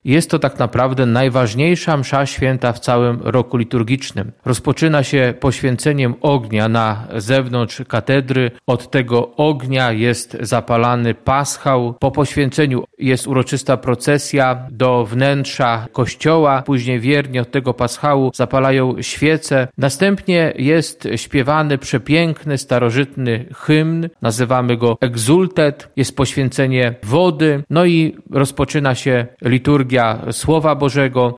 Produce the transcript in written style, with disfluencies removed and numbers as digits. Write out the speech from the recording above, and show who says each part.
Speaker 1: Jest to tak naprawdę najważniejsza msza święta w całym roku liturgicznym. Rozpoczyna się poświęceniem ognia na zewnątrz katedry. Od tego ognia jest zapalany paschał. Po poświęceniu jest uroczysta procesja do wnętrza kościoła. Później wierni od tego paschału zapalają świece. Następnie jest śpiewany przepiękny, starożytny hymn. Nazywamy go Exultet. Jest poświęcenie wody. No i rozpoczyna się liturgia Słowa Bożego.